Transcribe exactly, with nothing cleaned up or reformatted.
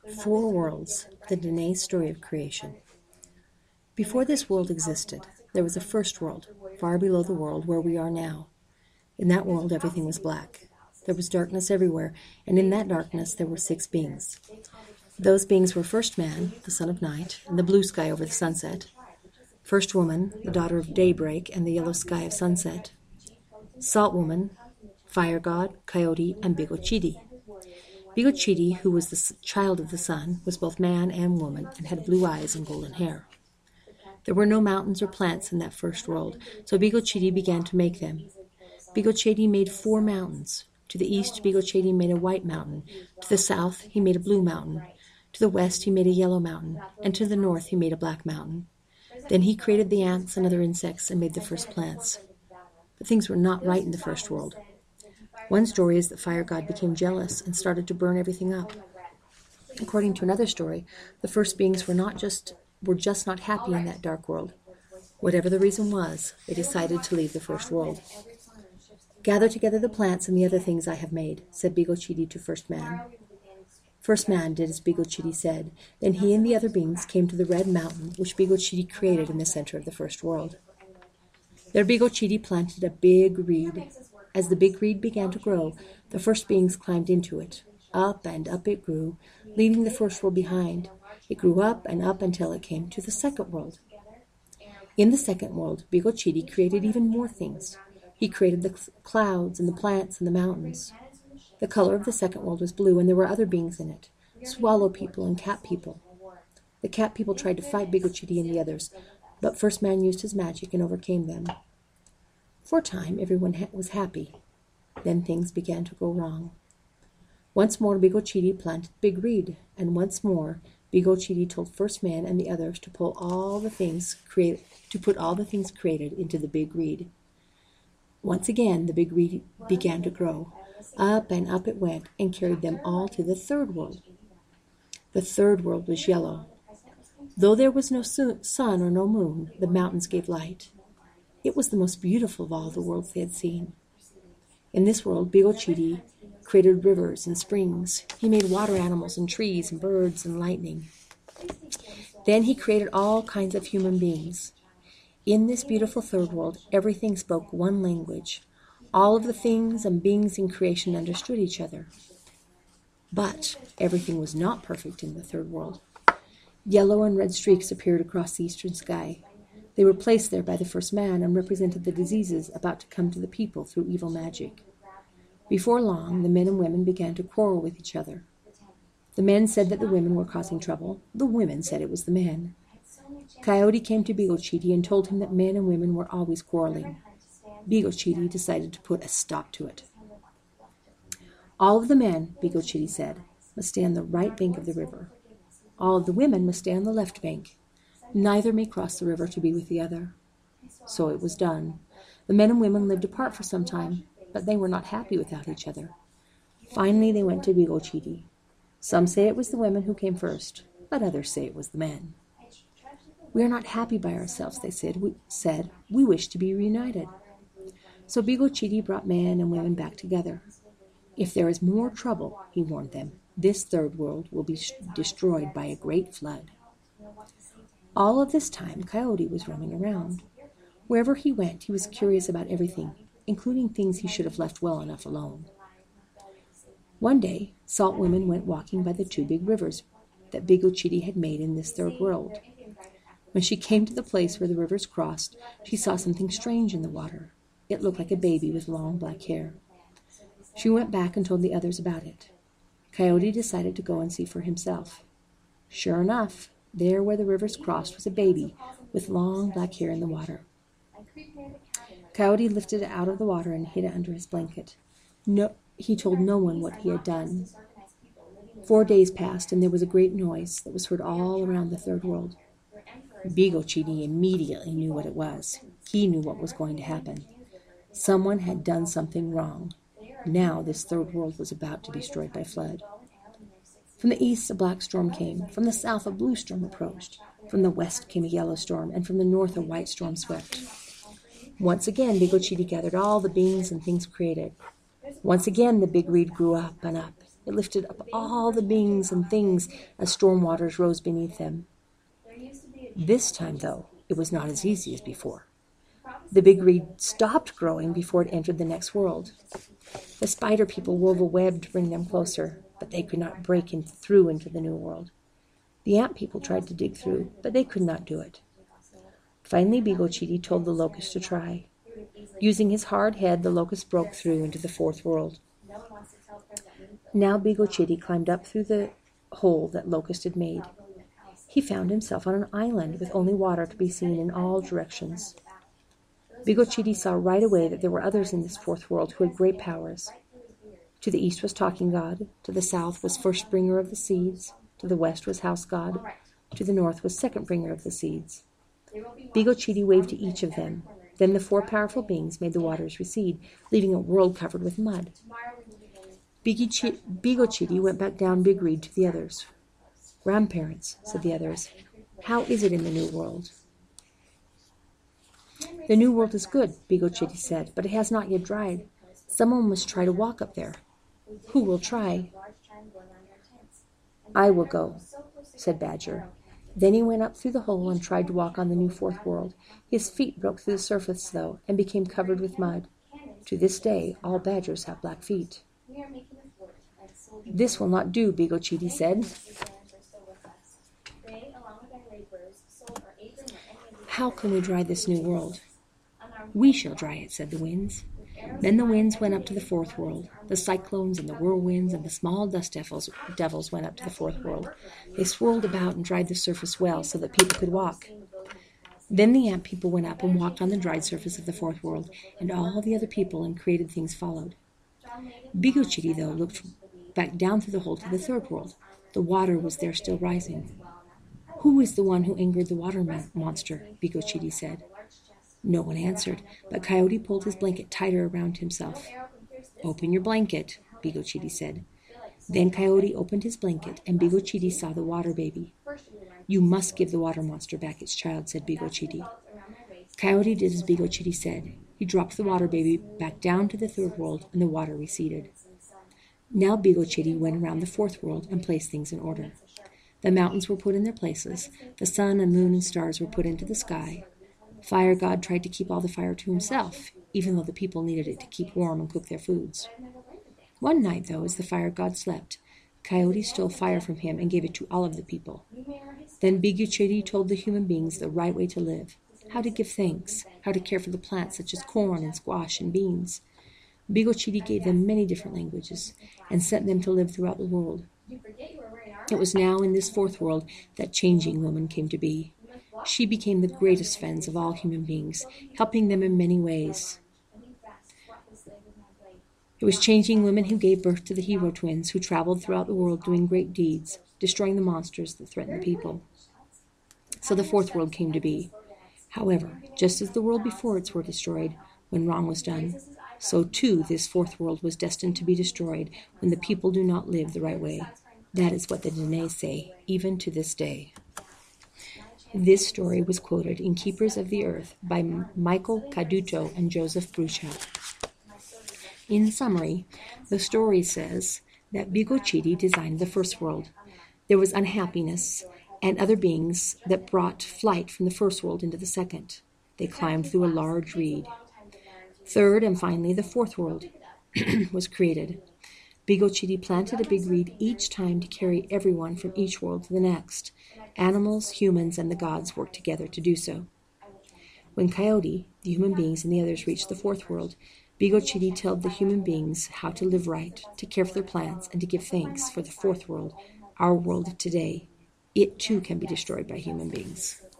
Four Worlds, the Danae story of creation. Before this world existed, there was a first world, far below the world where we are now. In that world, everything was black. There was darkness everywhere, and in that darkness there were six beings. Those beings were first man, the son of night, and the blue sky over the sunset. First woman, the daughter of daybreak and the yellow sky of sunset. Salt woman, fire god, Coyote, and Bigochidi. Bigochidi, who was the child of the sun, was both man and woman and had blue eyes and golden hair. There were no mountains or plants in that first world, so Bigochidi began to make them. Bigochidi made four mountains. To the east, Bigochidi made a white mountain. To the south, he made a blue mountain. To the west, he made a yellow mountain. And to the north, he made a black mountain. Then he created the ants and other insects and made the first plants. But things were not right in the first world. One story is that Fire God became jealous and started to burn everything up. According to another story, the first beings were not just were just not happy in that dark world. Whatever the reason was, they decided to leave the first world. "Gather together the plants and the other things I have made," said Bigochidi to First Man. First Man did as Bigochidi said. Then he and the other beings came to the red mountain which Bigochidi created in the center of the first world. There Bigochidi planted a big reed. As the big reed began to grow, the first beings climbed into it. Up and up it grew, leaving the first world behind. It grew up and up until it came to the second world. In the second world, Bigochidi created even more things. He created the clouds and the plants and the mountains. The color of the second world was blue, and there were other beings in it, swallow people and cat people. The cat people tried to fight Bigochidi and the others, but First Man used his magic and overcame them. For a time, everyone ha- was happy. Then things began to go wrong. Once more, Bigochidi planted Big Reed, and once more, Bigochidi told First Man and the others to pull all the things create to put all the things created into the Big Reed. Once again, the Big Reed began to grow. Up and up it went, and carried them all to the third world. The third world was yellow. Though there was no sun or no moon, the mountains gave light. It was the most beautiful of all the worlds they had seen. In this world, Bigochidi created rivers and springs. He made water animals and trees and birds and lightning. Then he created all kinds of human beings. In this beautiful third world, everything spoke one language. All of the things and beings in creation understood each other. But everything was not perfect in the third world. Yellow and red streaks appeared across the eastern sky. They were placed there by the first man and represented the diseases about to come to the people through evil magic. Before long, the men and women began to quarrel with each other. The men said that the women were causing trouble. The women said it was the men. Coyote came to Bigochidi and told him that men and women were always quarreling. Bigochidi decided to put a stop to it. All of the men, Bigochidi said, must stay on the right bank of the river. All of the women must stay on the left bank. Neither may cross the river to be with the other. So it was done. The men and women lived apart for some time, but they were not happy without each other. Finally, they went to Bigochidi. Some say it was the women who came first, but others say it was the men. "We are not happy by ourselves," they said. We said, "We wish to be reunited." So Bigochidi brought men and women back together. "If there is more trouble," he warned them, "this third world will be destroyed by a great flood." All of this time, Coyote was roaming around. Wherever he went, he was curious about everything, including things he should have left well enough alone. One day, Salt Woman went walking by the two big rivers that Bigochidi had made in this third world. When she came to the place where the rivers crossed, she saw something strange in the water. It looked like a baby with long black hair. She went back and told the others about it. Coyote decided to go and see for himself. Sure enough, there where the rivers crossed was a baby with long black hair in the water. Coyote lifted it out of the water and hid it under his blanket. No, he told no one what he had done. Four days passed, and there was a great noise that was heard all around the third world. Bigochidi immediately knew what it was. He knew what was going to happen. Someone had done something wrong. Now this third world was about to be destroyed by flood. From the east a black storm came. From the south a blue storm approached. From the west came a yellow storm, and from the north a white storm swept. Once again Bigochidi gathered all the beings and things created. Once again the big reed grew up and up. It lifted up all the beings and things as storm waters rose beneath them. This time, though, it was not as easy as before. The big reed stopped growing before it entered the next world. The spider people wove a web to bring them closer, but they could not break in through into the new world. The ant people tried to dig through, but they could not do it. Finally, Bigo-Chidi told the locust to try. Using his hard head, the locust broke through into the fourth world. Now Bigo-Chidi climbed up through the hole that Locust had made. He found himself on an island with only water to be seen in all directions. Bigo-Chidi saw right away that there were others in this fourth world who had great powers. To the east was Talking God, to the south was First Bringer of the Seeds, to the west was House God, to the north was Second Bringer of the Seeds. Bigo-Chidi waved to each of them. Then the four powerful beings made the waters recede, leaving a world covered with mud. Bigo-Chidi went back down Big Reed to the others. "Grandparents," said the others, "how is it in the new world?" "The new world is good," Bigo-Chidi said, "but it has not yet dried. Someone must try to walk up there." "Who will try?" "I will go," said Badger. Then he went up through the hole and tried to walk on the new fourth world. His feet broke through the surface, though, and became covered with mud. To this day, all badgers have black feet. "This will not do," Bigo-Chidi said. "How can we dry this new world?" "We shall dry it," said the winds. Then the winds went up to the fourth world. The cyclones and the whirlwinds and the small dust devils, devils went up to the fourth world. They swirled about and dried the surface well so that people could walk. Then the ant people went up and walked on the dried surface of the fourth world, and all the other people and created things followed. Bigo-Chidi, though, looked back down through the hole to the third world. The water was there still rising. "Who is the one who angered the water mo- monster?" Bigo-Chidi said. No one answered, but Coyote pulled his blanket tighter around himself. "Open your blanket," Bigo-Chidi said. Then Coyote opened his blanket, and Bigo-Chidi saw the water baby. "You must give the water monster back its child," said Bigo-Chidi. Coyote did as Bigo-Chidi said. He dropped the water baby back down to the third world, and the water receded. Now Bigo-Chidi went around the fourth world and placed things in order. The mountains were put in their places. The sun and moon and stars were put into the sky. Fire God tried to keep all the fire to himself, even though the people needed it to keep warm and cook their foods. One night, though, as the fire God slept, Coyote stole fire from him and gave it to all of the people. Then Bigo-Chidi told the human beings the right way to live, how to give thanks, how to care for the plants such as corn and squash and beans. Bigo-Chidi gave them many different languages and sent them to live throughout the world. It was now in this fourth world that Changing Woman came to be. She became the greatest friends of all human beings, helping them in many ways. It was Changing Woman who gave birth to the Hero Twins, who traveled throughout the world doing great deeds, destroying the monsters that threatened the people. So the fourth world came to be. However, just as the world before it were destroyed when wrong was done, so too this fourth world was destined to be destroyed when the people do not live the right way. That is what the Dene say, even to this day. This story was quoted in Keepers of the Earth by Michael Caduto and Joseph Bruchel. In summary, the story says that Bigo-Chidi designed the first world. There was unhappiness and other beings that brought flight from the first world into the second. They climbed through a large reed. Third and finally, the fourth world was created. Bigo-Chidi planted a big reed each time to carry everyone from each world to the next. Animals, humans, and the gods worked together to do so. When Coyote, the human beings, and the others reached the fourth world, Bigo-Chidi told the human beings how to live right, to care for their plants, and to give thanks for the fourth world, our world of today. It too can be destroyed by human beings.